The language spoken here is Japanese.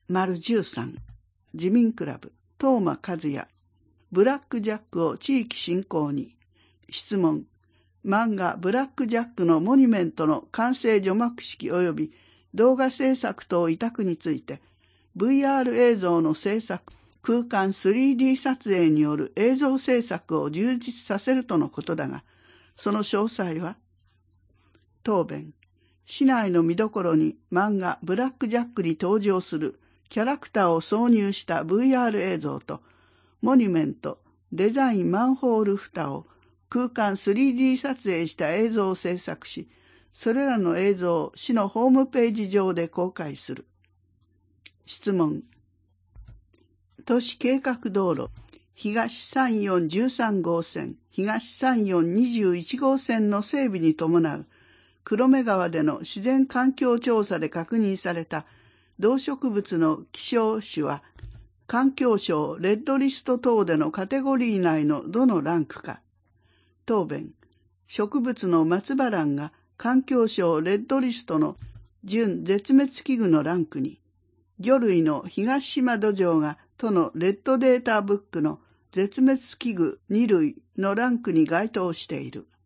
13、自民クラブ、東間和也、ブラックジャックを地域振興に。質問。漫画ブラックジャックのモニュメントの完成除幕式及び動画制作等委託について、VR 映像の制作、空間 3D 撮影による映像制作を充実させるとのことだが、その詳細は？答弁。市内の見どころに漫画ブラックジャックに登場するキャラクターを挿入した VR 映像と、モニュメント、デザインマンホール蓋を空間 3D 撮影した映像を制作し、それらの映像を市のホームページ上で公開する。質問。都市計画道路、東3413号線、東3421号線の整備に伴う黒目川での自然環境調査で確認された動植物の希少種は、環境省レッドリスト等でのカテゴリー内のどのランクか。答弁。植物の松葉蘭が環境省レッドリストの準絶滅危惧のランクに、魚類の東島土壌が都のレッドデータブックの絶滅危惧2類のランクに該当している。